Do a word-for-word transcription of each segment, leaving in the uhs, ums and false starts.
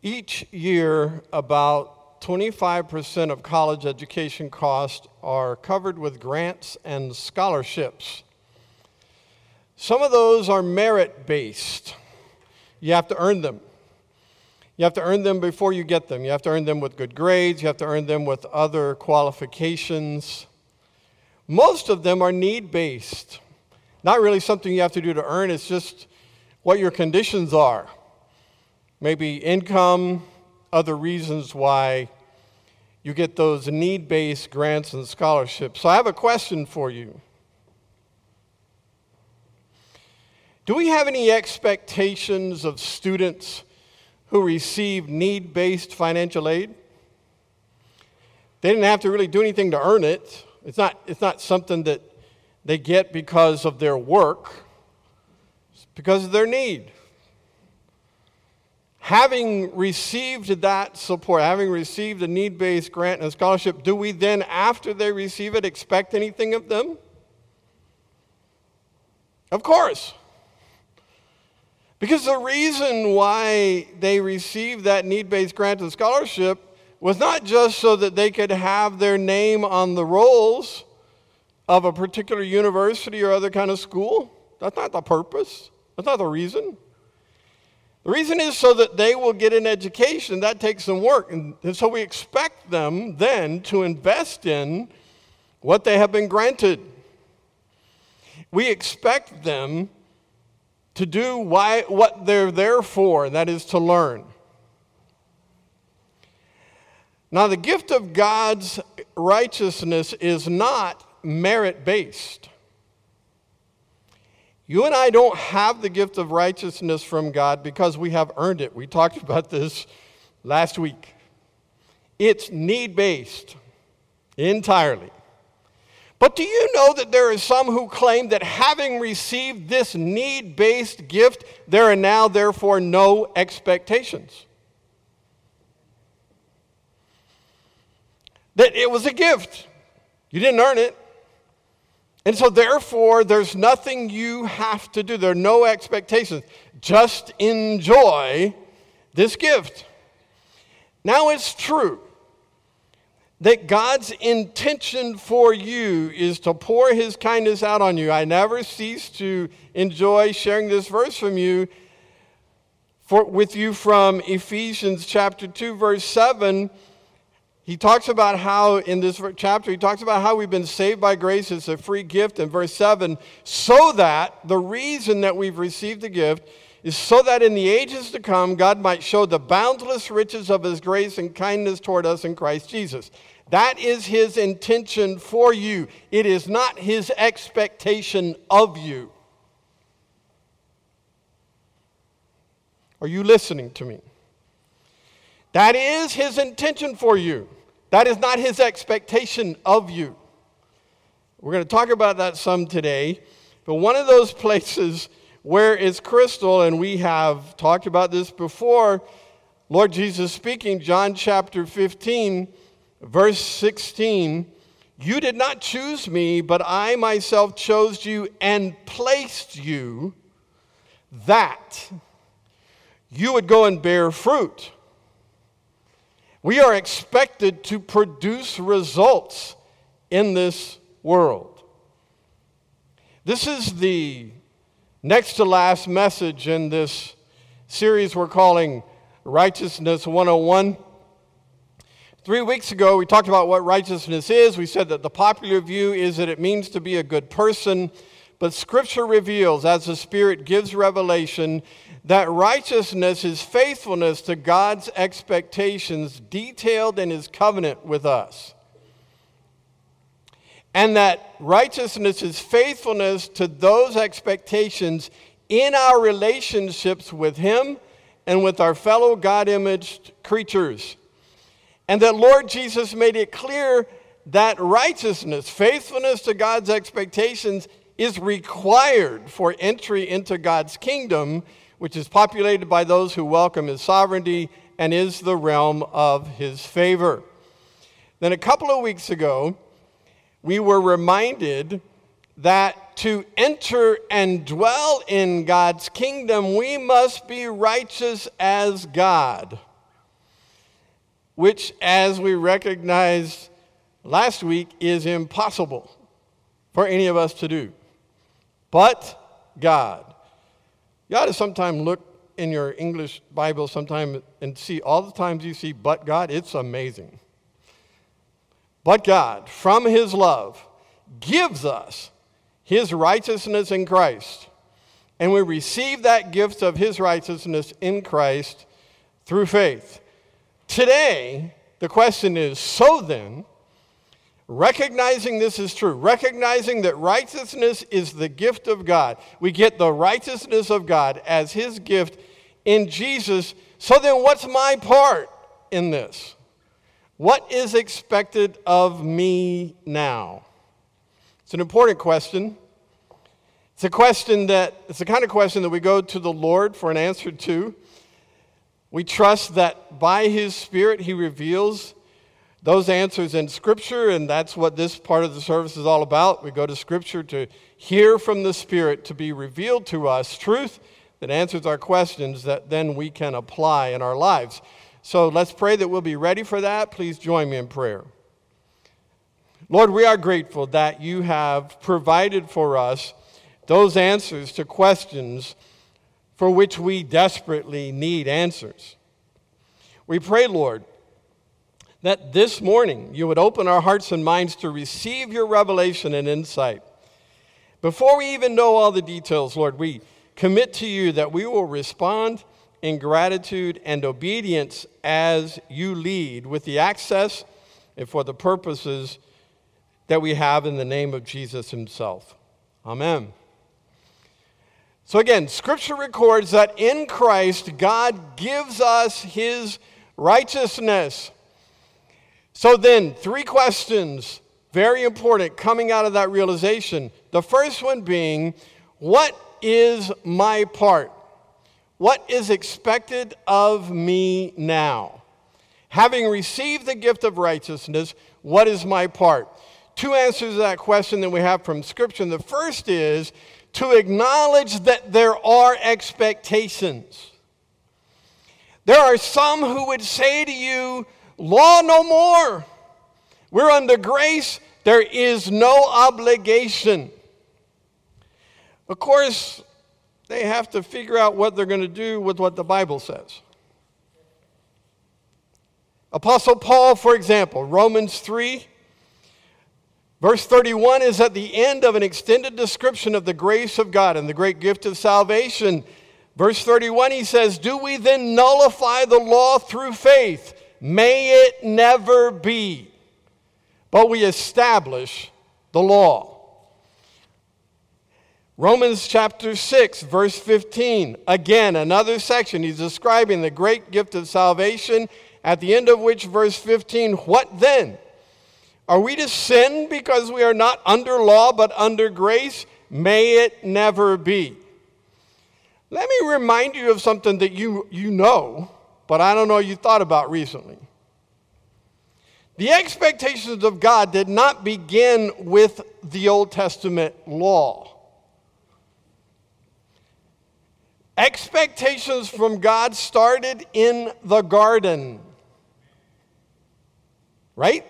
Each year, about twenty-five percent of college education costs are covered with grants and scholarships. Some of those are merit-based. You have to earn them. You have to earn them before you get them. You have to earn them with good grades. You have to earn them with other qualifications. Most of them are need-based. Not really something you have to do to earn. It's just what your conditions are. Maybe income, other reasons why you get those need-based grants and scholarships. So I have a question for you. Do we have any expectations of students who receive need-based financial aid? They didn't have to really do anything to earn it. It's not, it's not something that they get because of their work. It's because of their need. Having received that support, having received a need-based grant and scholarship, do we then, after they receive it, expect anything of them? Of course. Because the reason why they received that need-based grant and scholarship was not just so that they could have their name on the rolls of a particular university or other kind of school. That's not the purpose. That's not the reason. The reason is so that they will get an education. That takes some work. And, and so we expect them then to invest in what they have been granted. We expect them to do why, what they're there for, and that is to learn. Now, the gift of God's righteousness is not merit-based. You and I don't have the gift of righteousness from God because we have earned it. We talked about this last week. It's need-based entirely. But do you know that there are some who claim that having received this need-based gift, there are now therefore no expectations? That it was a gift. You didn't earn it. And so therefore, there's nothing you have to do. There are no expectations. Just enjoy this gift. Now it's true that God's intention for you is to pour his kindness out on you. I never cease to enjoy sharing this verse from you, for, with you from Ephesians chapter two, verse seven. He talks about how, in this chapter, he talks about how we've been saved by grace. It's a free gift in verse seven, so that the reason that we've received the gift is so that in the ages to come, God might show the boundless riches of his grace and kindness toward us in Christ Jesus. That is his intention for you. It is not his expectation of you. Are you listening to me? That is his intention for you. That is not his expectation of you. We're going to talk about that some today. But one of those places where it's crystal, and we have talked about this before, Lord Jesus speaking, John chapter fifteen, verse sixteen, you did not choose me, but I myself chose you and placed you that you would go and bear fruit. We are expected to produce results in this world. This is the next to last message in this series we're calling Righteousness one oh one. Three weeks ago, we talked about what righteousness is. We said that the popular view is that it means to be a good person, but Scripture reveals, as the Spirit gives revelation, that righteousness is faithfulness to God's expectations detailed in his covenant with us. And that righteousness is faithfulness to those expectations in our relationships with him and with our fellow God-imaged creatures. And that Lord Jesus made it clear that righteousness, faithfulness to God's expectations, is required for entry into God's kingdom, which is populated by those who welcome his sovereignty and is the realm of his favor. Then a couple of weeks ago, we were reminded that to enter and dwell in God's kingdom, we must be righteous as God. which, as we recognized last week, is impossible for any of us to do. But God. You ought to sometime look in your English Bible sometime and see all the times you see but God. It's amazing. But God, from his love, gives us his righteousness in Christ. And we receive that gift of his righteousness in Christ through faith. Today, the question is, so then, recognizing this is true, recognizing that righteousness is the gift of God, we get the righteousness of God as his gift in Jesus. So then what's my part in this? What is expected of me now? It's an important question. It's a question that, it's the kind of question that we go to the Lord for an answer to. We trust that by his Spirit he reveals those answers in Scripture, and that's what this part of the service is all about. We go to Scripture to hear from the Spirit, to be revealed to us truth that answers our questions that then we can apply in our lives. So let's pray that we'll be ready for that. Please join me in prayer. Lord, we are grateful that you have provided for us those answers to questions for which we desperately need answers. We pray, Lord, that this morning you would open our hearts and minds to receive your revelation and insight. Before we even know all the details, Lord, we commit to you that we will respond in gratitude and obedience as you lead with the access and for the purposes that we have in the name of Jesus himself. Amen. So again, Scripture records that in Christ, God gives us his righteousness. So then, three questions, very important, coming out of that realization. The first one being, what is my part? What is expected of me now? Having received the gift of righteousness, what is my part? Two answers to that question that we have from Scripture. And the first is to acknowledge that there are expectations. There are some who would say to you, law no more. We're under grace. There is no obligation. Of course, they have to figure out what they're going to do with what the Bible says. Apostle Paul, for example, Romans three, verse thirty-one is at the end of an extended description of the grace of God and the great gift of salvation. Verse thirty-one, he says, do we then nullify the law through faith? May it never be. But we establish the law. Romans chapter six, verse fifteen. Again, another section. He's describing the great gift of salvation, at the end of which, verse fifteen, what then? Are we to sin because we are not under law but under grace? May it never be. Let me remind you of something that you, you know, but I don't know you thought about recently. The expectations of God did not begin with the Old Testament law. Expectations from God started in the garden. Right?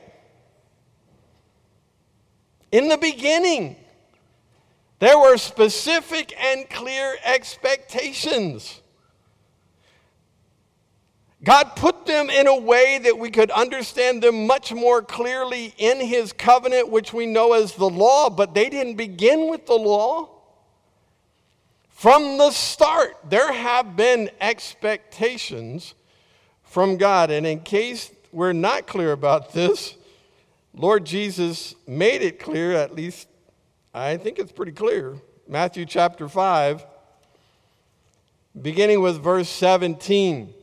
In the beginning, there were specific and clear expectations. God put them in a way that we could understand them much more clearly in his covenant, which we know as the law, but they didn't begin with the law. From the start, there have been expectations from God. And in case we're not clear about this, Lord Jesus made it clear, at least I think it's pretty clear. Matthew chapter five, beginning with verse seventeen.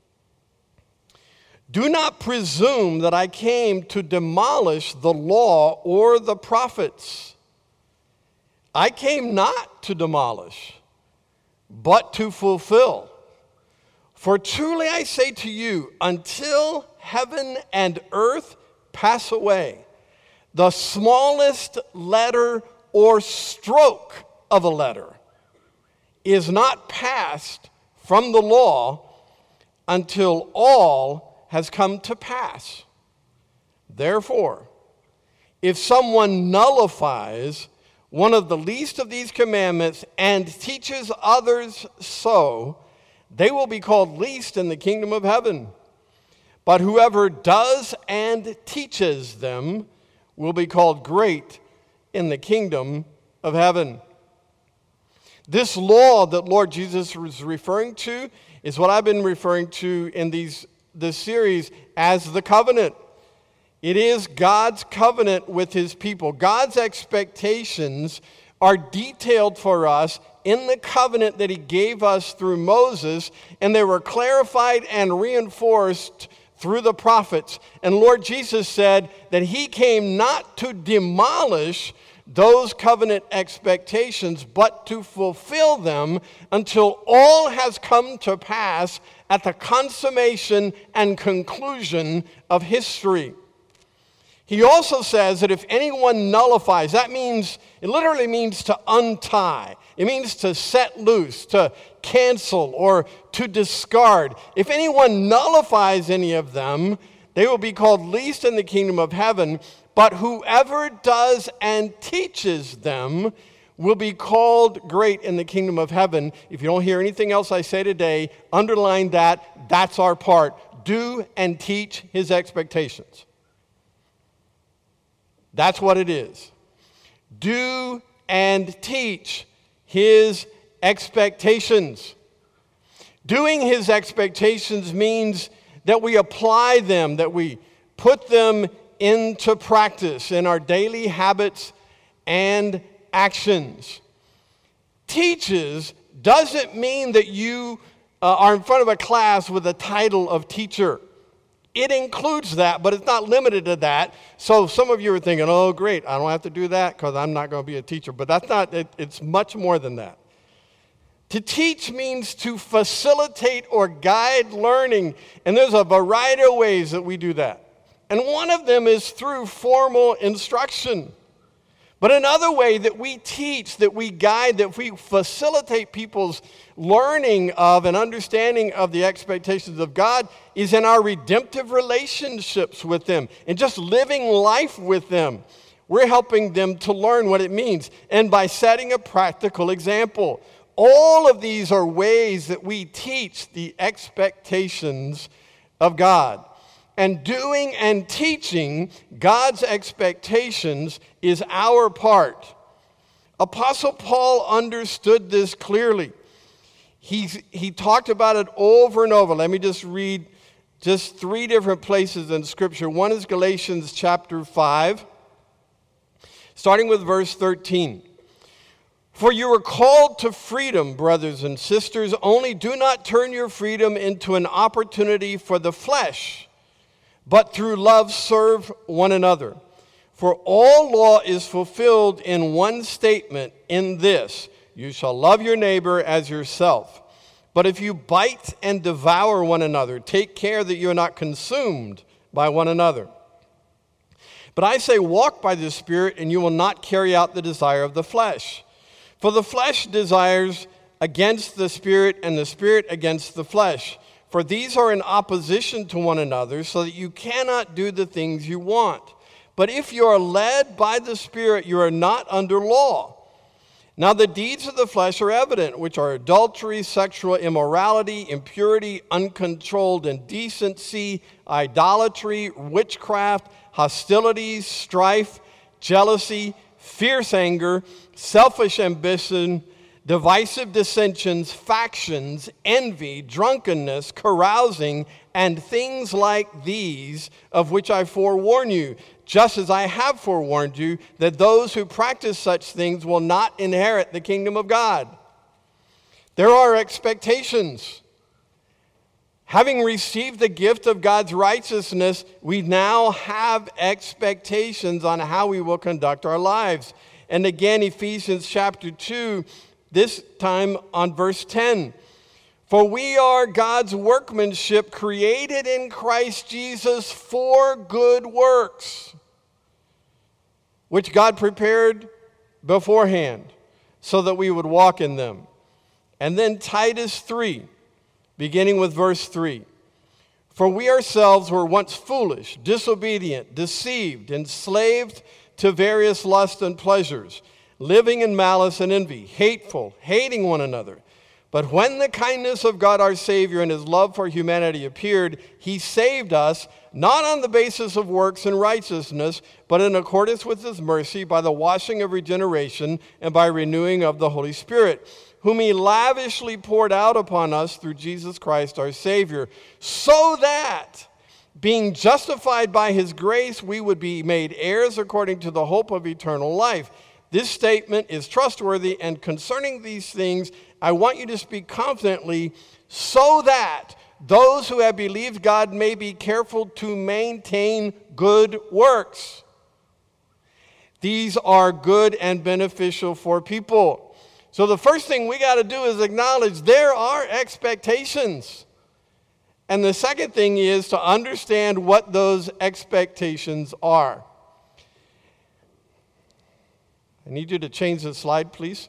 Do not presume that I came to demolish the law or the prophets. I came not to demolish, but to fulfill. For truly I say to you, until heaven and earth pass away, the smallest letter or stroke of a letter is not passed from the law until all has come to pass. Therefore, if someone nullifies one of the least of these commandments and teaches others so, they will be called least in the kingdom of heaven. But whoever does and teaches them will be called great in the kingdom of heaven. This law that Lord Jesus was referring to is what I've been referring to in these this series as the covenant. It is God's covenant with his people. God's expectations are detailed for us in the covenant that he gave us through Moses, and they were clarified and reinforced through the prophets. And Lord Jesus said that he came not to demolish those covenant expectations, but to fulfill them until all has come to pass at the consummation and conclusion of history. He also says that if anyone nullifies, that means, it literally means to untie. It means to set loose, to cancel, or to discard. If anyone nullifies any of them, they will be called least in the kingdom of heaven. But whoever does and teaches them will be called great in the kingdom of heaven. If you don't hear anything else I say today, underline that. That's our part. Do and teach his expectations. That's what it is. Do and teach his expectations. Doing his expectations means that we apply them, that we put them into practice in our daily habits and actions. Teaches doesn't mean that you uh, are in front of a class with a title of teacher. It includes that, but it's not limited to that. So some of you are thinking, oh, great, I don't have to do that because I'm not going to be a teacher. But that's not, it, it's much more than that. To teach means to facilitate or guide learning. And there's a variety of ways that we do that. And one of them is through formal instruction. But another way that we teach, that we guide, that we facilitate people's learning of and understanding of the expectations of God is in our redemptive relationships with them and just living life with them. We're helping them to learn what it means. And by setting a practical example, all of these are ways that we teach the expectations of God. And doing and teaching God's expectations is our part. Apostle Paul understood this clearly. He's, he talked about it over and over. Let me just read just three different places in Scripture. One is Galatians chapter five, starting with verse thirteen. For you are called to freedom, brothers and sisters, only do not turn your freedom into an opportunity for the flesh, but through love serve one another. For all law is fulfilled in one statement, in this: you shall love your neighbor as yourself. But if you bite and devour one another, take care that you are not consumed by one another. But I say, walk by the Spirit, and you will not carry out the desire of the flesh. For the flesh desires against the Spirit, and the Spirit against the flesh. For these are in opposition to one another, so that you cannot do the things you want. But if you are led by the Spirit, you are not under law. Now the deeds of the flesh are evident, which are adultery, sexual immorality, impurity, uncontrolled indecency, idolatry, witchcraft, hostilities, strife, jealousy, fierce anger, selfish ambition, divisive dissensions, factions, envy, drunkenness, carousing, and things like these, of which I forewarn you, just as I have forewarned you, that those who practice such things will not inherit the kingdom of God. There are expectations. Having received the gift of God's righteousness, we now have expectations on how we will conduct our lives. And again, Ephesians chapter two, this time on verse ten. For we are God's workmanship, created in Christ Jesus for good works, which God prepared beforehand so that we would walk in them. And then Titus three, beginning with verse three. For we ourselves were once foolish, disobedient, deceived, enslaved to various lusts and pleasures, living in malice and envy, hateful, hating one another. But when the kindness of God our Savior and his love for humanity appeared, he saved us, not on the basis of works and righteousness, but in accordance with his mercy by the washing of regeneration and by renewing of the Holy Spirit, whom he lavishly poured out upon us through Jesus Christ our Savior, so that, being justified by his grace, we would be made heirs according to the hope of eternal life. This statement is trustworthy, and concerning these things, I want you to speak confidently, so that those who have believed God may be careful to maintain good works. These are good and beneficial for people. So the first thing we got to do is acknowledge there are expectations. And the second thing is to understand what those expectations are. I need you to change the slide, please.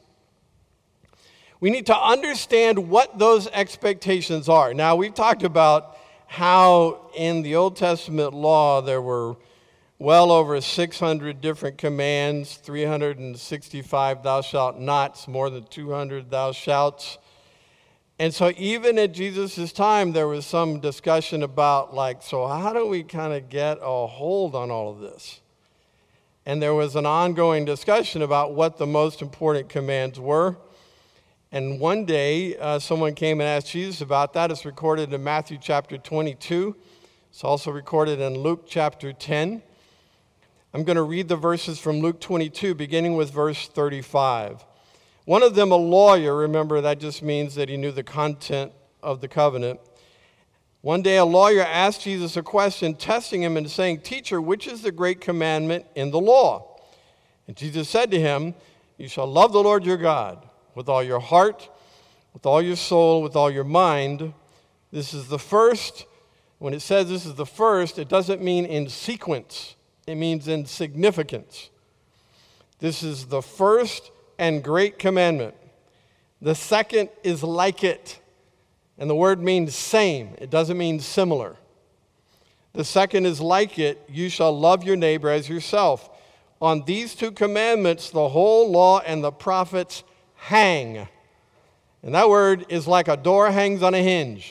We need to understand what those expectations are. Now, we've talked about how in the Old Testament law there were well over six hundred different commands, three hundred sixty-five thou shalt nots, more than two hundred thou shalts. And so even at Jesus' time, there was some discussion about, like, so how do we kind of get a hold on all of this? And there was an ongoing discussion about what the most important commands were. And one day, uh, someone came and asked Jesus about that. It's recorded in Matthew chapter twenty-two. It's also recorded in Luke chapter ten. I'm going to read the verses from Luke twenty-two, beginning with verse thirty-five. One of them, a lawyer, remember that just means that he knew the content of the covenant. One day a lawyer asked Jesus a question, testing him and saying, "Teacher, which is the great commandment in the law?" And Jesus said to him, "You shall love the Lord your God with all your heart, with all your soul, with all your mind." This is the first. When it says this is the first, it doesn't mean in sequence. It means in significance. This is the first and great commandment. The second is like it. And the word means same. It doesn't mean similar. The second is like it. You shall love your neighbor as yourself. On these two commandments, the whole law and the prophets hang. And that word is like a door hangs on a hinge.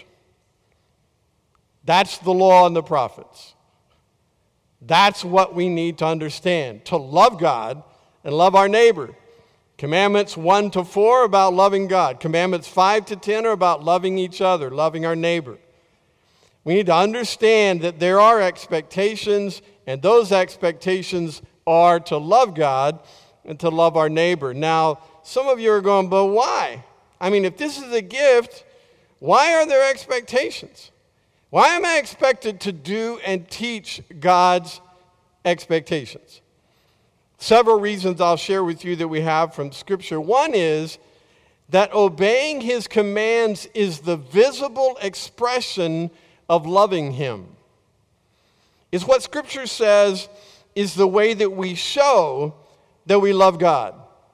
That's the law and the prophets. That's what we need to understand, to love God and love our neighbor. Commandments one to four are about loving God. Commandments five to ten are about loving each other, loving our neighbor. We need to understand that there are expectations, and those expectations are to love God and to love our neighbor. Now, some of you are going, but why? I mean, if this is a gift, why are there expectations? Why am I expected to do and teach God's expectations? Several reasons I'll share with you that we have from Scripture. One is that obeying his commands is the visible expression of loving him. It's what Scripture says is the way that we show that we love God.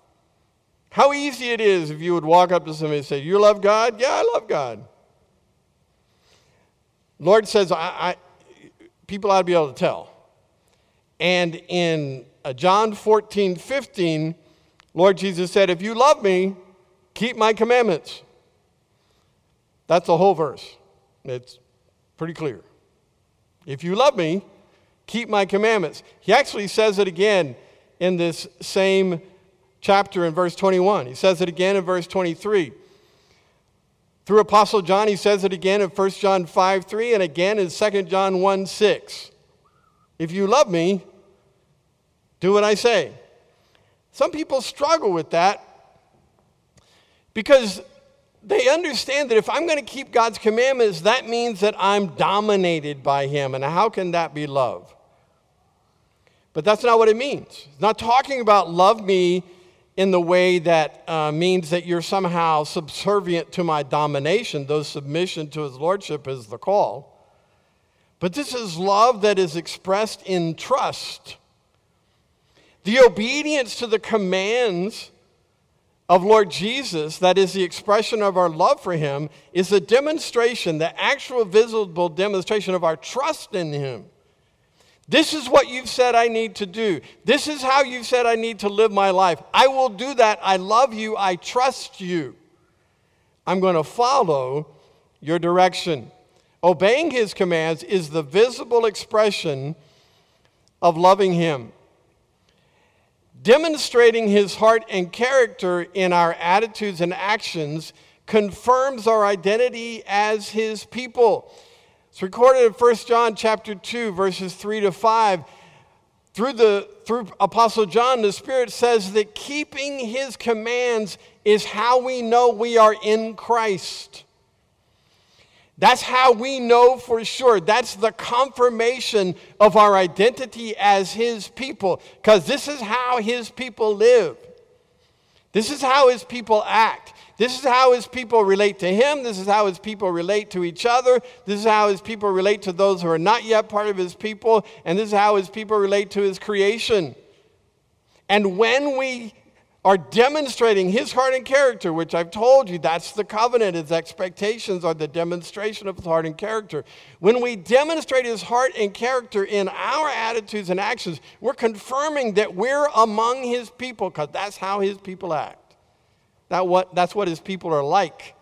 How easy it is if you would walk up to somebody and say, "You love God?" "Yeah, I love God." Lord says, I, I, people ought to be able to tell. And in uh, John fourteen fifteen, Lord Jesus said, "If you love me, keep my commandments." That's the whole verse. It's pretty clear. If you love me, keep my commandments. He actually says it again in this same chapter in verse twenty-one. He says it again in verse twenty-three. Through Apostle John, he says it again in First John five three and again in Second John one six. If you love me, do what I say. Some people struggle with that because they understand that if I'm going to keep God's commandments, that means that I'm dominated by him. And how can that be love? But that's not what it means. It's not talking about love me in the way that uh, means that you're somehow subservient to my domination, though submission to his lordship is the call. But this is love that is expressed in trust. The obedience to the commands of Lord Jesus, that is the expression of our love for him, is a demonstration, the actual visible demonstration of our trust in him. This is what you've said I need to do. This is how you've said I need to live my life. I will do that. I love you. I trust you. I'm going to follow your direction. Obeying his commands is the visible expression of loving him. Demonstrating his heart and character in our attitudes and actions confirms our identity as his people. It's recorded in First John chapter two, verses three to five. Through the through Apostle John, the Spirit says that keeping his commands is how we know we are in Christ. That's how we know for sure. That's the confirmation of our identity as his people, because this is how his people live. This is how his people act. This is how his people relate to him. This is how his people relate to each other. This is how his people relate to those who are not yet part of his people. And this is how his people relate to his creation. And when we are demonstrating his heart and character, which I've told you, that's the covenant. His expectations are the demonstration of his heart and character. When we demonstrate his heart and character in our attitudes and actions, we're confirming that we're among his people, because that's how his people act. That what, that's what his people are like.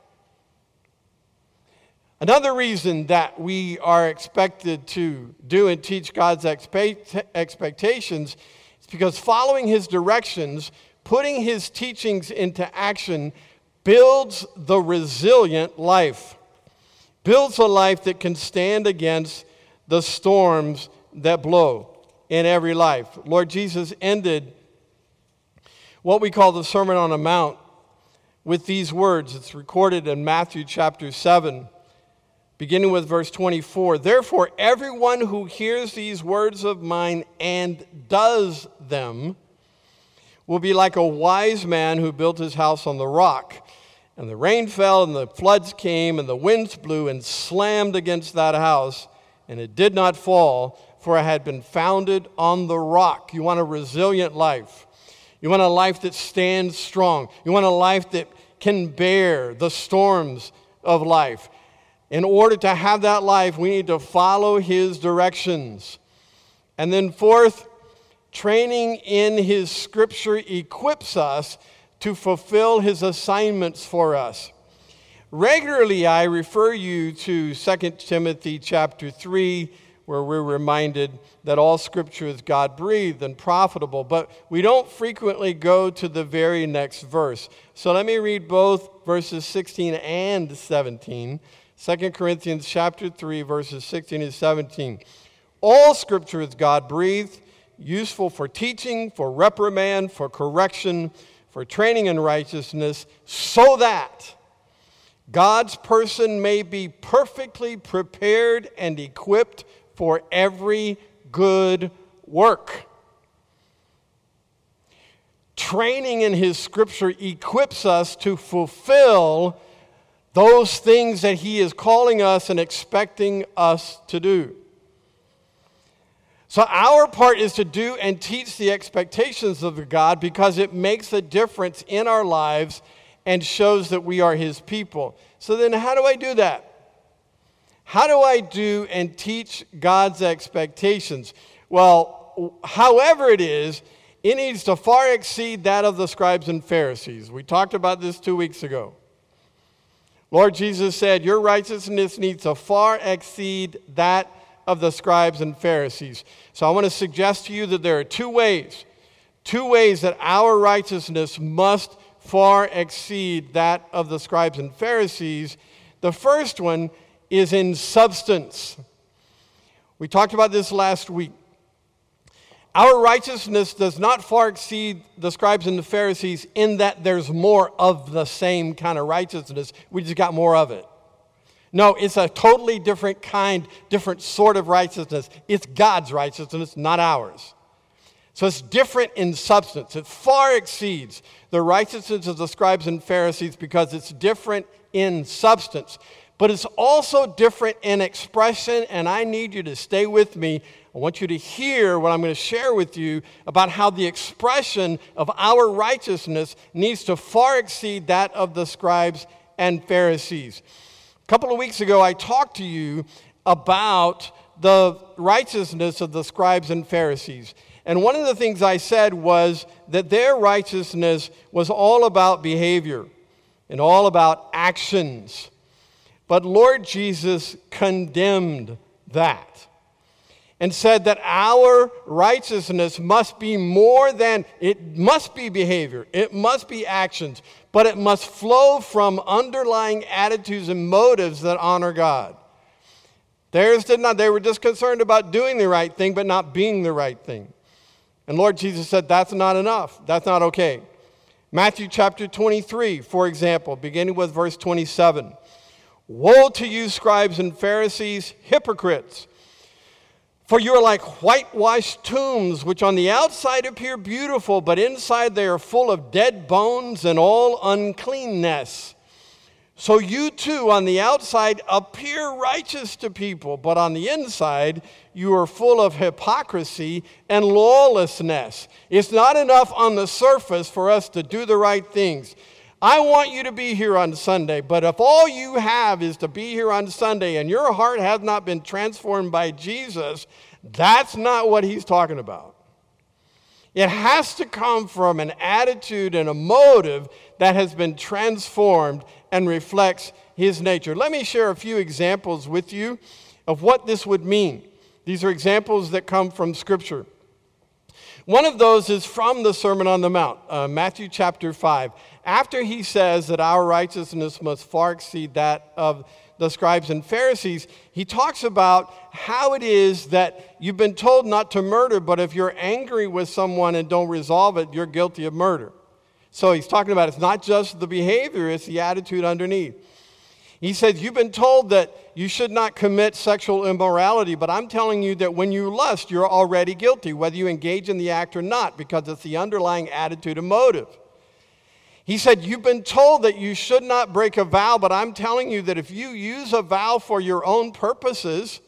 Another reason that we are expected to do and teach God's expect, expectations is because following his directions, putting his teachings into action, builds the resilient life. Builds a life that can stand against the storms that blow in every life. Lord Jesus ended what we call the Sermon on the Mount with these words. It's recorded in Matthew chapter seven, beginning with verse twenty-four. Therefore, everyone who hears these words of mine and does them will be like a wise man who built his house on the rock. And the rain fell, and the floods came, and the winds blew and slammed against that house, and it did not fall, for it had been founded on the rock. You want a resilient life. You want a life that stands strong. You want a life that can bear the storms of life. In order to have that life, we need to follow his directions. And then fourth, training in his scripture equips us to fulfill his assignments for us. Regularly, I refer you to Second Timothy chapter three, where we're reminded that all scripture is God-breathed and profitable, but we don't frequently go to the very next verse. So let me read both verses sixteen and seventeen. Second Corinthians chapter three, verses sixteen and seventeen. All scripture is God-breathed, useful for teaching, for reprimand, for correction, for training in righteousness, so that God's person may be perfectly prepared and equipped for every good work. Training in his scripture equips us to fulfill those things that he is calling us and expecting us to do. So our part is to do and teach the expectations of God, because it makes a difference in our lives and shows that we are his people. So then how do I do that? How do I do and teach God's expectations? Well, however it is, it needs to far exceed that of the scribes and Pharisees. We talked about this two weeks ago. Lord Jesus said, your righteousness needs to far exceed that of the scribes and Pharisees. So I want to suggest to you that there are two ways, two ways that our righteousness must far exceed that of the scribes and Pharisees. The first one is in substance. We talked about this last week. Our righteousness does not far exceed the scribes and the Pharisees in that there's more of the same kind of righteousness. We just got more of it. No, it's a totally different kind, different sort of righteousness. It's God's righteousness, not ours. So it's different in substance. It far exceeds the righteousness of the scribes and Pharisees because it's different in substance. But it's also different in expression, and I need you to stay with me I want you to hear what I'm going to share with you about how the expression of our righteousness needs to far exceed that of the scribes and Pharisees. A couple of weeks ago, I talked to you about the righteousness of the scribes and Pharisees. And one of the things I said was that their righteousness was all about behavior and all about actions. But Lord Jesus condemned that and said that our righteousness must be more than, it must be behavior, it must be actions, but it must flow from underlying attitudes and motives that honor God. Theirs did not. They were just concerned about doing the right thing, but not being the right thing. And Lord Jesus said, that's not enough. That's not okay. Matthew chapter twenty-three, for example, beginning with verse twenty-seven. Woe to you, scribes and Pharisees, hypocrites! For you are like whitewashed tombs, which on the outside appear beautiful, but inside they are full of dead bones and all uncleanness. So you too on the outside appear righteous to people, but on the inside you are full of hypocrisy and lawlessness. It's not enough on the surface for us to do the right things. I want you to be here on Sunday, but if all you have is to be here on Sunday and your heart has not been transformed by Jesus, that's not what he's talking about. It has to come from an attitude and a motive that has been transformed and reflects his nature. Let me share a few examples with you of what this would mean. These are examples that come from Scripture. One of those is from the Sermon on the Mount, uh, Matthew chapter five. After he says that our righteousness must far exceed that of the scribes and Pharisees, he talks about how it is that you've been told not to murder, but if you're angry with someone and don't resolve it, you're guilty of murder. So he's talking about it's not just the behavior, it's the attitude underneath. He says, you've been told that you should not commit sexual immorality, but I'm telling you that when you lust, you're already guilty, whether you engage in the act or not, because it's the underlying attitude and motive. He said, you've been told that you should not break a vow, but I'm telling you that if you use a vow for your own purposes,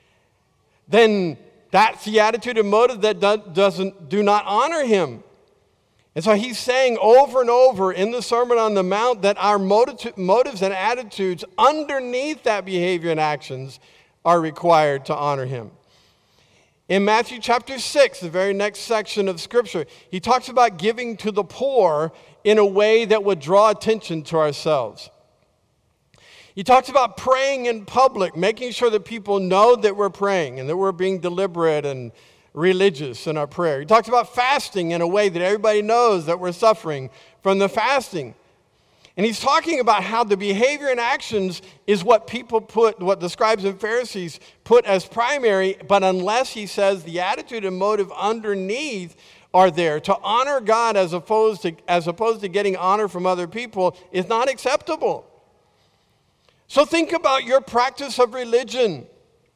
then that's the attitude and motive that do, doesn't, do not honor him. And so he's saying over and over in the Sermon on the Mount that our motiv- motives and attitudes underneath that behavior and actions are required to honor him. In Matthew chapter six, the very next section of Scripture, he talks about giving to the poor in a way that would draw attention to ourselves. He talks about praying in public, making sure that people know that we're praying and that we're being deliberate and religious in our prayer. He talks about fasting in a way that everybody knows that we're suffering from the fasting. And he's talking about how the behavior and actions is what people put, what the scribes and Pharisees put as primary, but unless, he says, the attitude and motive underneath are there to honor God as opposed to, as opposed to getting honor from other people is not acceptable. So think about your practice of religion.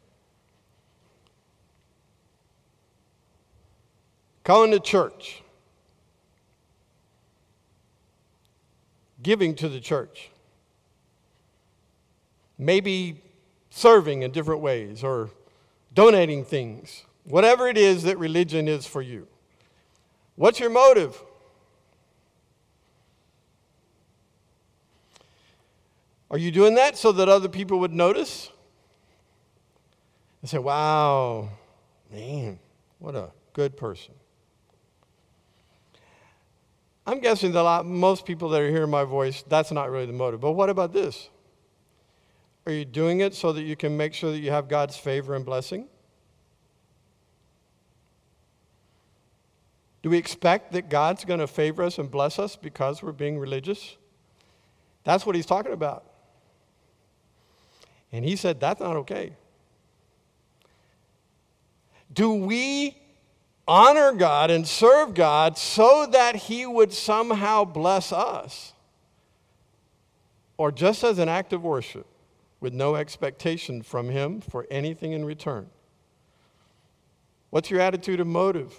Going to church, giving to the church, maybe serving in different ways or donating things, whatever it is that religion is for you. What's your motive? Are you doing that so that other people would notice and say, wow, man, what a good person? I'm guessing that a lot, most people that are hearing my voice, that's not really the motive. But what about this? Are you doing it so that you can make sure that you have God's favor and blessing? Do we expect that God's going to favor us and bless us because we're being religious? That's what he's talking about. And he said, that's not okay. Do we honor God and serve God so that he would somehow bless us? Or just as an act of worship with no expectation from him for anything in return? What's your attitude and motive?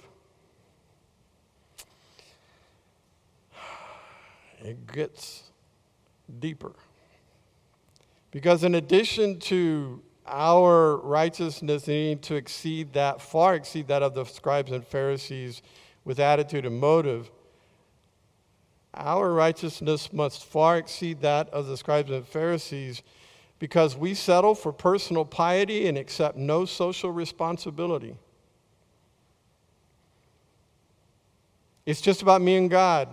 It gets deeper. Because in addition to our righteousness needing to exceed that, far exceed that of the scribes and Pharisees with attitude and motive, our righteousness must far exceed that of the scribes and Pharisees because we settle for personal piety and accept no social responsibility. It's just about me and God.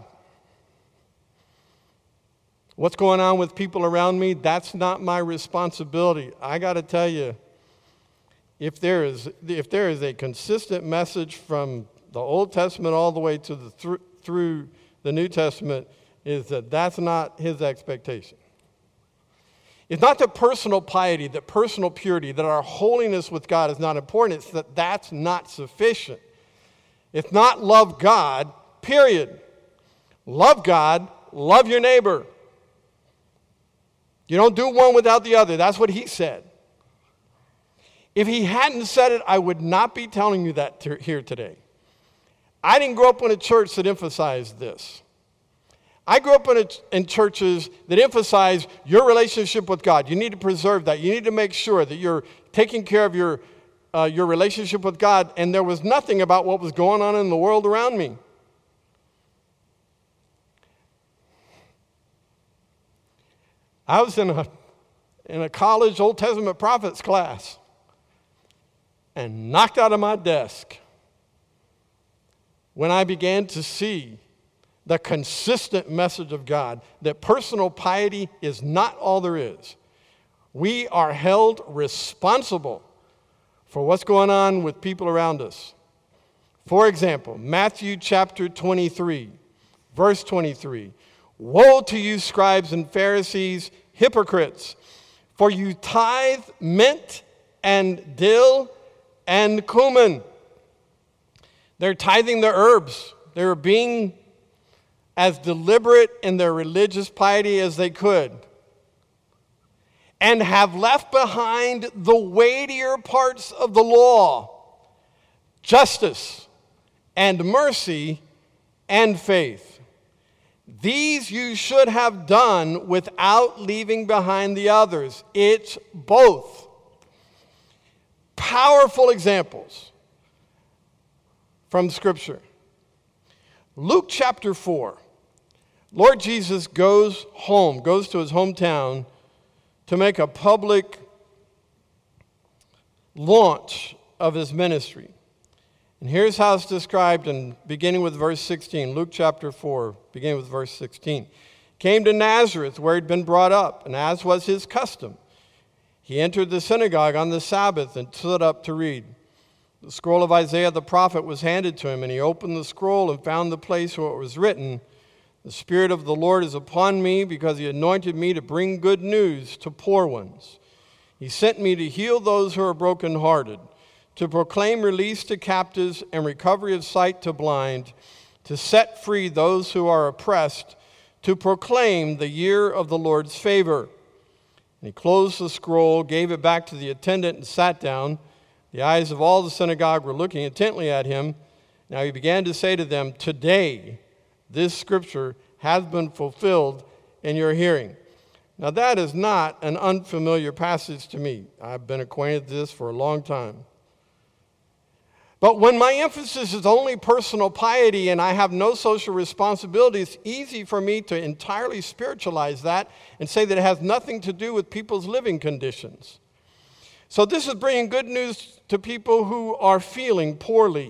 What's going on with people around me, that's not my responsibility. I got to tell you, if there is if there is a consistent message from the Old Testament all the way to the through, through the New Testament, is that that's not his expectation. It's not that personal piety, that personal purity, that our holiness with God is not important. It's that that's not sufficient. It's not love God, period. Love God, love your neighbor. You don't do one without the other. That's what he said. If he hadn't said it, I would not be telling you that t- here today. I didn't grow up in a church that emphasized this. I grew up in, a, in churches that emphasize your relationship with God. You need to preserve that. You need to make sure that you're taking care of your, uh, your relationship with God. And there was nothing about what was going on in the world around me. I was in a, in a college Old Testament prophets class and knocked out of my desk when I began to see the consistent message of God that personal piety is not all there is. We are held responsible for what's going on with people around us. For example, Matthew chapter twenty-three, verse twenty-three. Woe to you, scribes and Pharisees, hypocrites, for you tithe mint and dill and cumin. They're tithing the herbs. They're being as deliberate in their religious piety as they could, and have left behind the weightier parts of the law, justice and mercy and faith. These you should have done without leaving behind the others. It's both. Powerful examples from Scripture. Luke chapter four. Lord Jesus goes home, goes to his hometown to make a public launch of his ministry. And here's how it's described, in beginning with verse sixteen. Luke chapter four, beginning with verse sixteen. Came to Nazareth, where he'd been brought up, and as was his custom, he entered the synagogue on the Sabbath and stood up to read. The scroll of Isaiah the prophet was handed to him, and he opened the scroll and found the place where it was written, "The Spirit of the Lord is upon me, because he anointed me to bring good news to poor ones. He sent me to heal those who are brokenhearted, to proclaim release to captives and recovery of sight to blind, to set free those who are oppressed, to proclaim the year of the Lord's favor." And he closed the scroll, gave it back to the attendant, and sat down. The eyes of all the synagogue were looking intently at him. Now he began to say to them, "Today this scripture has been fulfilled in your hearing." Now that is not an unfamiliar passage to me. I've been acquainted with this for a long time. But when my emphasis is only personal piety and I have no social responsibility, it's easy for me to entirely spiritualize that and say that it has nothing to do with people's living conditions. So this is bringing good news to people who are feeling poorly.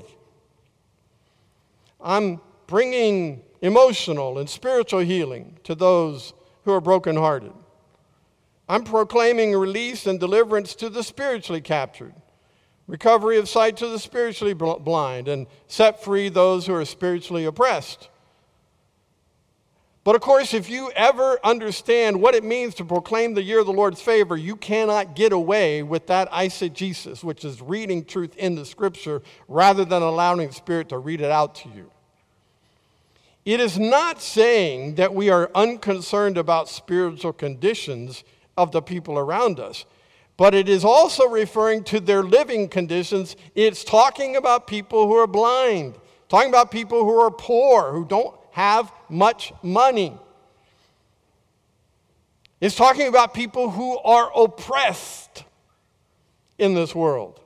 I'm bringing emotional and spiritual healing to those who are brokenhearted. I'm proclaiming release and deliverance to the spiritually captured, recovery of sight to the spiritually blind, and set free those who are spiritually oppressed. But of course, if you ever understand what it means to proclaim the year of the Lord's favor, you cannot get away with that eisegesis, which is reading truth in the Scripture rather than allowing the Spirit to read it out to you. It is not saying that we are unconcerned about spiritual conditions of the people around us, but it is also referring to their living conditions. It's talking about people who are blind, talking about people who are poor, who don't have much money. It's talking about people who are oppressed. in this world.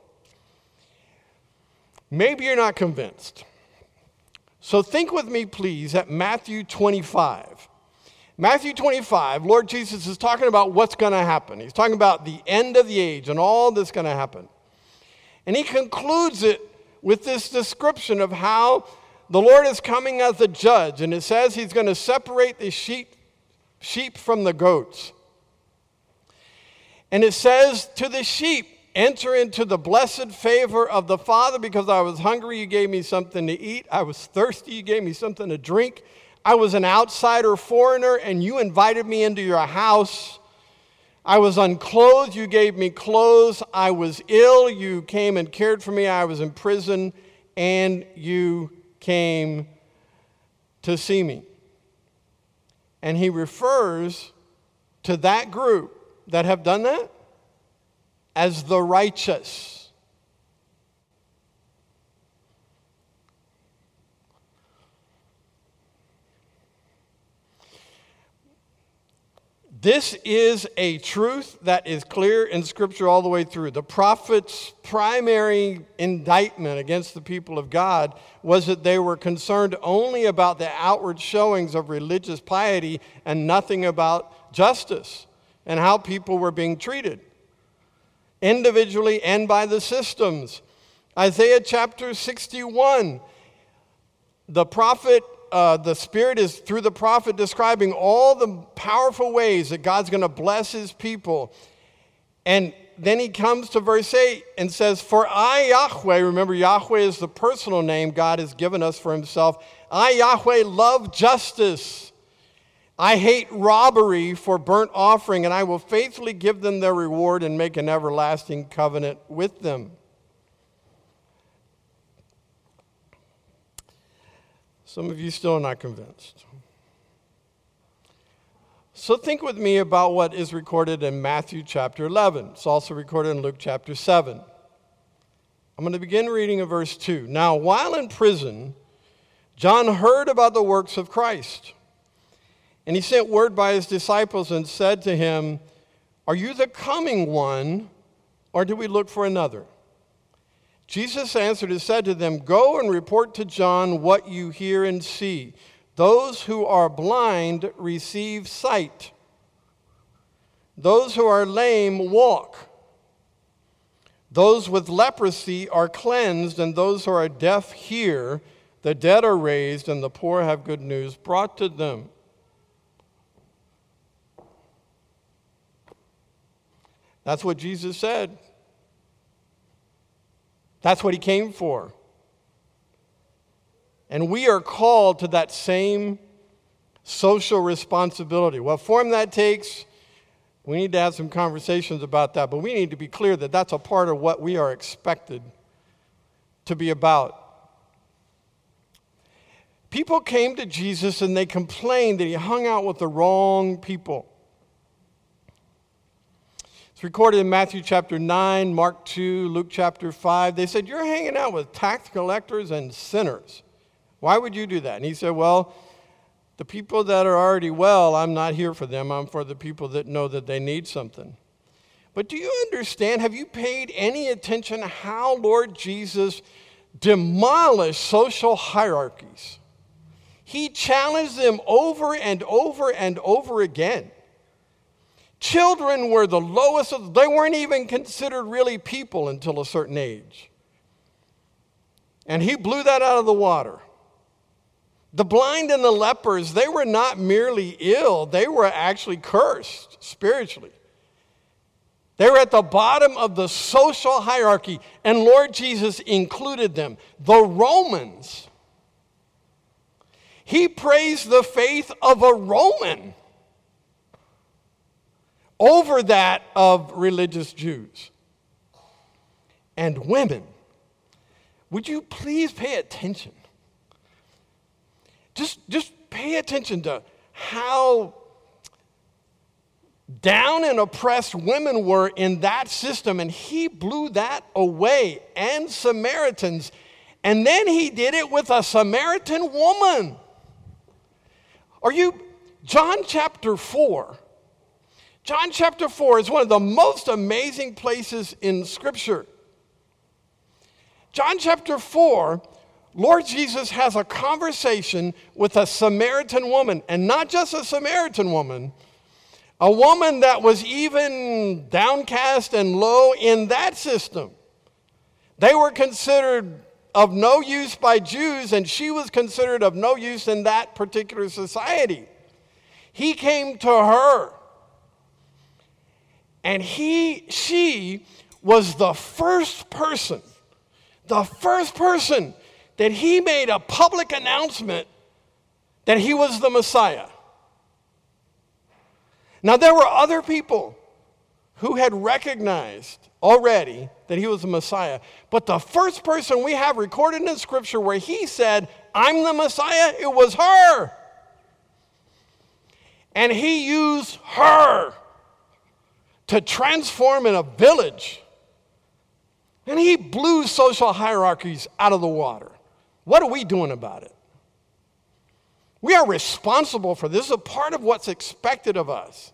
Maybe you're not convinced. So think with me, please, at Matthew twenty-five. Matthew twenty-five, Lord Jesus is talking about what's going to happen. He's talking about the end of the age and all that's going to happen. And he concludes it with this description of how the Lord is coming as a judge. And it says he's going to separate the sheep, sheep from the goats. And it says to the sheep, enter into the blessed favor of the Father, because I was hungry, you gave me something to eat. I was thirsty, you gave me something to drink. I was an outsider, foreigner, and you invited me into your house. I was unclothed, you gave me clothes. I was ill, you came and cared for me. I was in prison, and you came to see me. And he refers to that group that have done that as the righteous. This is a truth that is clear in Scripture all the way through. The prophet's primary indictment against the people of God was that they were concerned only about the outward showings of religious piety and nothing about justice and how people were being treated, individually and by the systems. Isaiah chapter sixty-one, the prophet Uh, the Spirit is, through the prophet, describing all the powerful ways that God's going to bless his people. And then he comes to verse eight and says, for I, Yahweh, remember Yahweh is the personal name God has given us for himself. I, Yahweh, love justice. I hate robbery for burnt offering, and I will faithfully give them their reward and make an everlasting covenant with them. Some of you still are not convinced. So think with me about what is recorded in Matthew chapter eleven. It's also recorded in Luke chapter seven. I'm going to begin reading in verse two. Now, while in prison, John heard about the works of Christ. And he sent word by his disciples and said to him, are you the coming one, or do we look for another? Jesus answered and said to them, go and report to John what you hear and see. Those who are blind receive sight. Those who are lame walk. Those with leprosy are cleansed, and those who are deaf hear. The dead are raised, and the poor have good news brought to them. That's what Jesus said. That's what he came for. And we are called to that same social responsibility. What form that takes, we need to have some conversations about that. But we need to be clear that that's a part of what we are expected to be about. People came to Jesus and they complained that he hung out with the wrong people. It's recorded in Matthew chapter nine, Mark two, Luke chapter five. They said, you're hanging out with tax collectors and sinners. Why would you do that? And he said, well, the people that are already well, I'm not here for them. I'm for the people that know that they need something. But do you understand, have you paid any attention how Lord Jesus demolished social hierarchies? He challenged them over and over and over again. Children were the lowest of, they weren't even considered really people until a certain age. And he blew that out of the water. The blind and the lepers, they were not merely ill, they were actually cursed spiritually. They were at the bottom of the social hierarchy, and Lord Jesus included them. The Romans, he praised the faith of a Roman over that of religious Jews. And women, would you please pay attention? Just, just pay attention to how down and oppressed women were in that system, and he blew that away, and Samaritans. And then he did it with a Samaritan woman. Are you, John chapter four, John chapter four is one of the most amazing places in Scripture. John chapter four, Lord Jesus has a conversation with a Samaritan woman, and not just a Samaritan woman, a woman that was even downcast and low in that system. They were considered of no use by Jews, and she was considered of no use in that particular society. He came to her, and he, she was the first person, the first person that he made a public announcement that he was the Messiah. Now, there were other people who had recognized already that he was the Messiah, but the first person we have recorded in Scripture where he said, I'm the Messiah, it was her. And he used her to transform in a village. And he blew social hierarchies out of the water. What are we doing about it? We are responsible for this. This is a part of what's expected of us.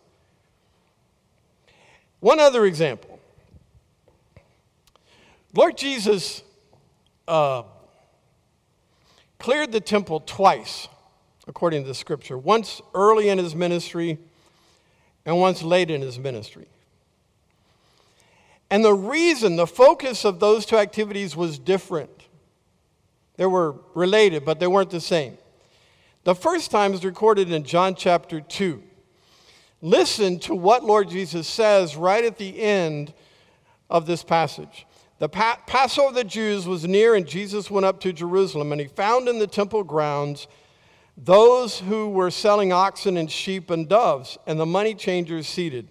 One other example. Lord Jesus uh, cleared the temple twice, according to the Scripture. Once early in his ministry and once late in his ministry. And the reason, the focus of those two activities was different. They were related, but they weren't the same. The first time is recorded in John chapter two. Listen to what Lord Jesus says right at the end of this passage. The pa- Passover of the Jews was near, and Jesus went up to Jerusalem, and he found in the temple grounds those who were selling oxen and sheep and doves, and the money changers seated.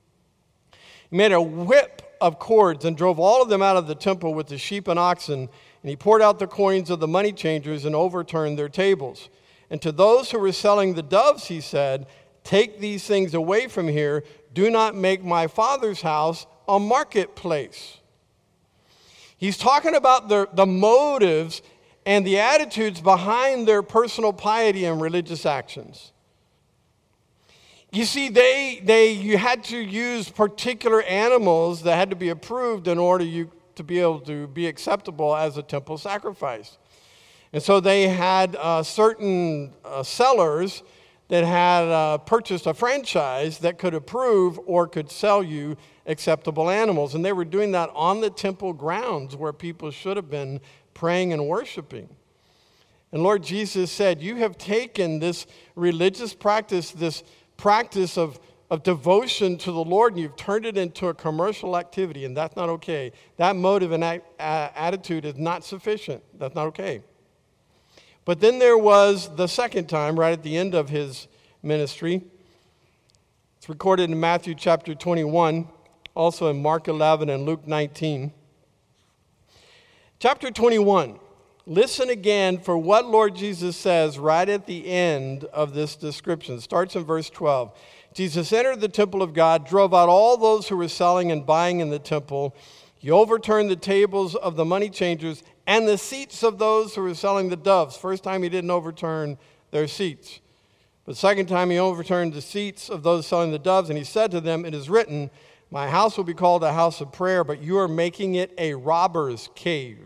He made a whip of cords and drove all of them out of the temple with the sheep and oxen, and he poured out the coins of the money changers and overturned their tables. And to those who were selling the doves, he said, take these things away from here. Do not make my Father's house a marketplace. He's talking about the, the motives and the attitudes behind their personal piety and religious actions. You see, they, they, you had to use particular animals that had to be approved in order you, to be able to be acceptable as a temple sacrifice. And so they had uh, certain uh, sellers that had uh, purchased a franchise that could approve or could sell you acceptable animals. And they were doing that on the temple grounds where people should have been praying and worshiping. And Lord Jesus said, you have taken this religious practice, this practice of, of devotion to the Lord, and you've turned it into a commercial activity, and that's not okay. That motive and a- a- attitude is not sufficient. That's not okay. But then there was the second time, right at the end of his ministry. It's recorded in Matthew chapter twenty-one, also in Mark eleven and Luke nineteen. Chapter twenty-one. Listen again for what Lord Jesus says right at the end of this description. It starts in verse twelve. Jesus entered the temple of God, drove out all those who were selling and buying in the temple. He overturned the tables of the money changers and the seats of those who were selling the doves. First time he didn't overturn their seats. But second time he overturned the seats of those selling the doves, and he said to them, it is written, my house will be called a house of prayer, but you are making it a robber's cave.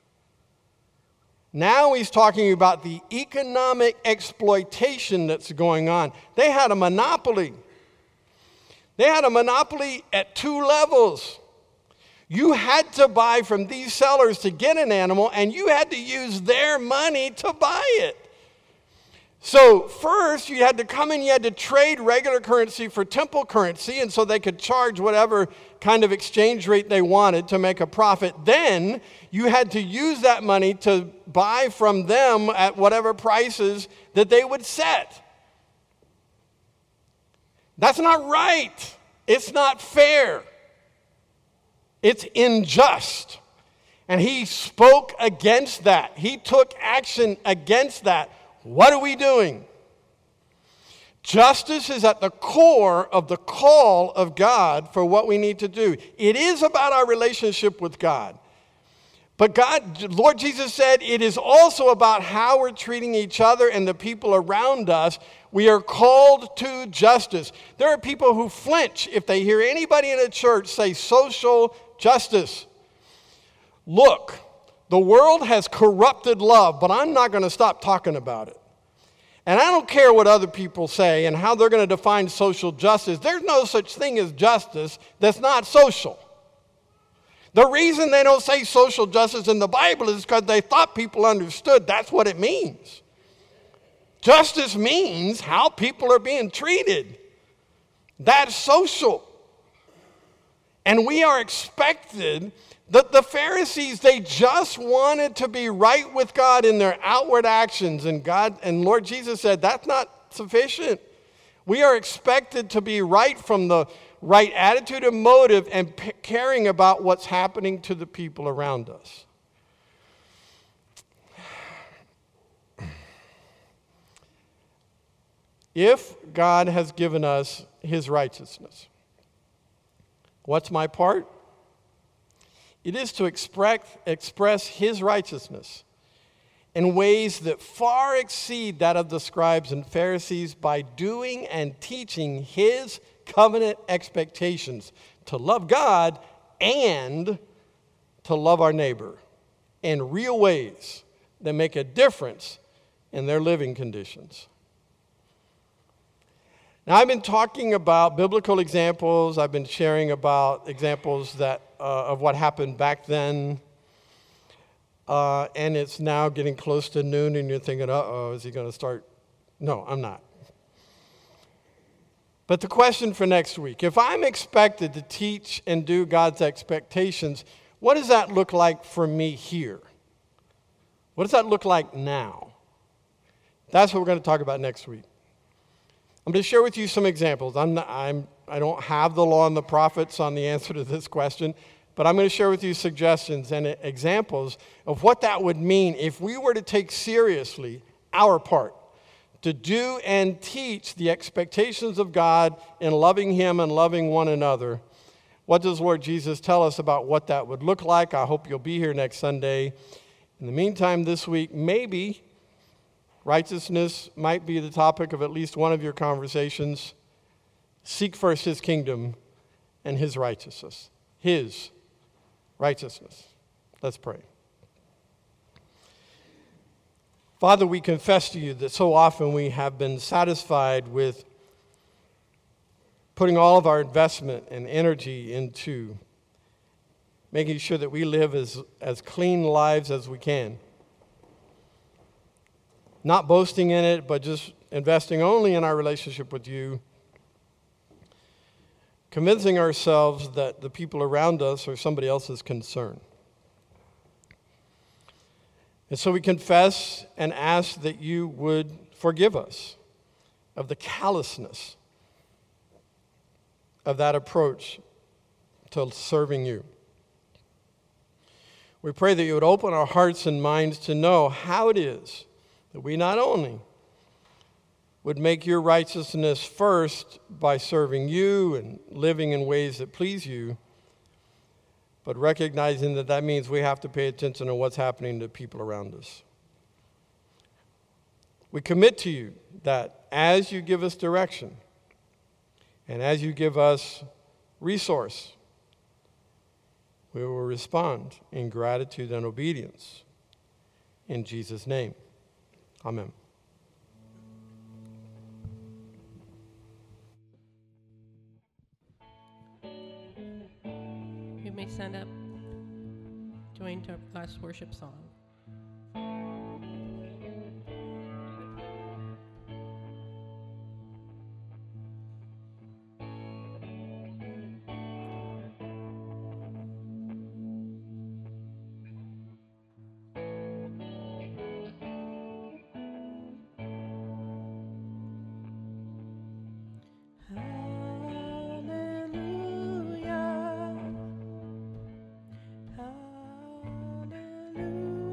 Now he's talking about the economic exploitation that's going on. They had a monopoly. They had a monopoly at two levels. You had to buy from these sellers to get an animal, and you had to use their money to buy it. So first, you had to come in, you had to trade regular currency for temple currency, and so they could charge whatever kind of exchange rate they wanted to make a profit. Then you had to use that money to buy from them at whatever prices that they would set. That's not right. It's not fair. It's unjust. And he spoke against that. He took action against that. What are we doing? Justice is at the core of the call of God for what we need to do. It is about our relationship with God. But God, Lord Jesus said, it is also about how we're treating each other and the people around us. We are called to justice. There are people who flinch if they hear anybody in a church say social justice. Look, the world has corrupted love, but I'm not going to stop talking about it. And I don't care what other people say and how they're going to define social justice. There's no such thing as justice that's not social. The reason they don't say social justice in the Bible is because they thought people understood that's what it means. Justice means how people are being treated. That's social. And we are expected, that the Pharisees, they just wanted to be right with God in their outward actions. And God, and Lord Jesus said, that's not sufficient. We are expected to be right from the right attitude and motive and p- caring about what's happening to the people around us. If God has given us his righteousness, what's my part? It is to express, express his righteousness in ways that far exceed that of the scribes and Pharisees by doing and teaching his covenant expectations to love God and to love our neighbor in real ways that make a difference in their living conditions. Now, I've been talking about biblical examples. I've been sharing about examples that uh, of what happened back then. Uh, and it's now getting close to noon, and you're thinking, uh-oh, is he going to start? No, I'm not. But the question for next week, if I'm expected to teach and do God's expectations, what does that look like for me here? What does that look like now? That's what we're going to talk about next week. I'm going to share with you some examples. I'm not, I'm, I don't have the law and the prophets on the answer to this question, but I'm going to share with you suggestions and examples of what that would mean if we were to take seriously our part to do and teach the expectations of God in loving him and loving one another. What does Lord Jesus tell us about what that would look like? I hope you'll be here next Sunday. In the meantime, this week, maybe righteousness might be the topic of at least one of your conversations. Seek first his kingdom and his righteousness. His righteousness. Let's pray. Father, we confess to you that so often we have been satisfied with putting all of our investment and energy into making sure that we live as, as clean lives as we can. Not boasting in it, but just investing only in our relationship with you. Convincing ourselves that the people around us are somebody else's concern. And so we confess and ask that you would forgive us of the callousness of that approach to serving you. We pray that you would open our hearts and minds to know how it is that we not only would make your righteousness first by serving you and living in ways that please you, but recognizing that that means we have to pay attention to what's happening to people around us. We commit to you that as you give us direction and as you give us resource, we will respond in gratitude and obedience. In Jesus' name, amen. You may stand up, join to our last worship song. Hallelujah. Hallelujah.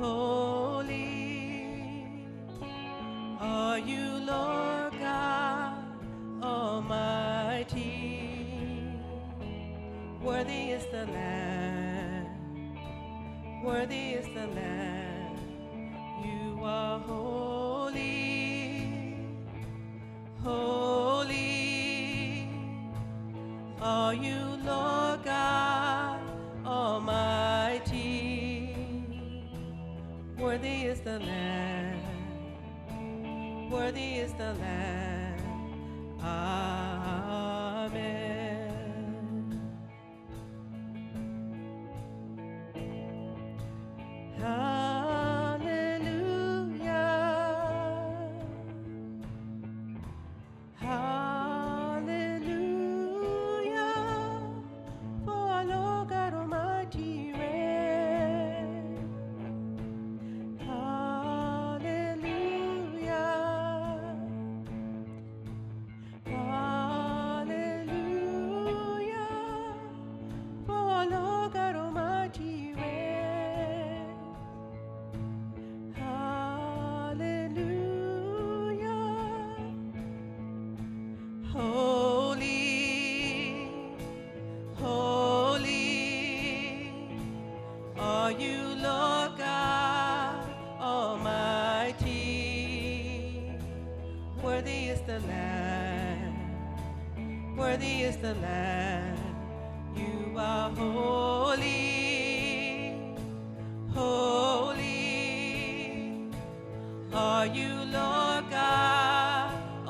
Holy are you, Lord God Almighty. Worthy is the Lamb, worthy is the Lamb. You are holy, holy are you, Lord God Almighty. Worthy is the Lamb, worthy is the Lamb. Amen. Hallelujah. Hallelujah. For our Lord God Almighty reigns. Hallelujah. Hallelujah. For our Lord God Almighty reigns. Hallelujah. Holy, holy are you, Lord God Almighty. Worthy is the Lamb, worthy is the Lamb. You are holy, holy are you, Lord God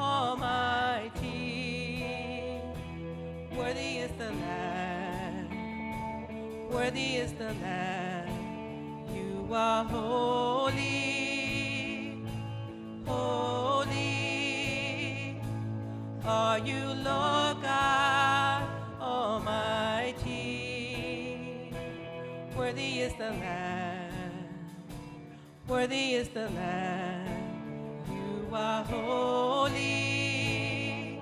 Almighty. Worthy is the Lamb, worthy is the Lamb. You are holy, holy are you, Lord God Almighty. Worthy is the Lamb, worthy is the Lamb. You are holy,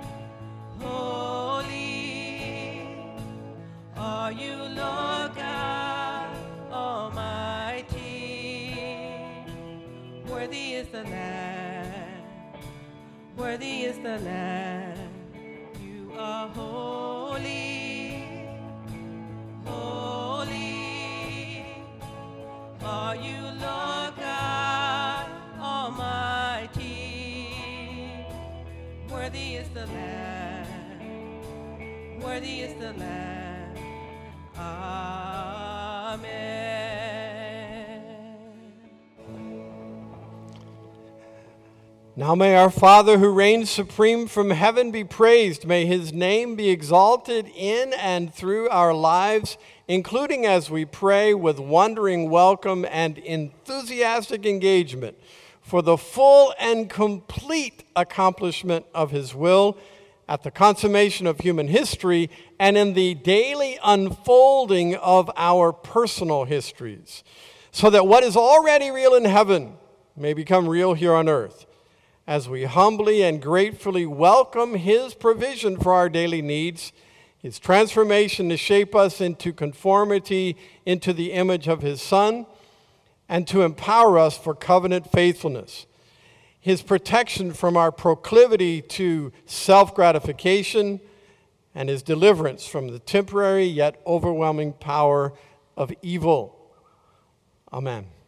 holy are you, Lord God Almighty. Worthy is the Lamb, worthy is the Lamb. You are holy, holy are you, Lord God Almighty. Worthy is the Lamb, worthy is the Lamb. Amen. Now may our Father who reigns supreme from heaven be praised. May his name be exalted in and through our lives, including as we pray with wondering welcome and enthusiastic engagement for the full and complete accomplishment of his will at the consummation of human history and in the daily unfolding of our personal histories, so that what is already real in heaven may become real here on earth, as we humbly and gratefully welcome his provision for our daily needs, his transformation to shape us into conformity into the image of his Son, and to empower us for covenant faithfulness, his protection from our proclivity to self-gratification, and his deliverance from the temporary yet overwhelming power of evil. Amen.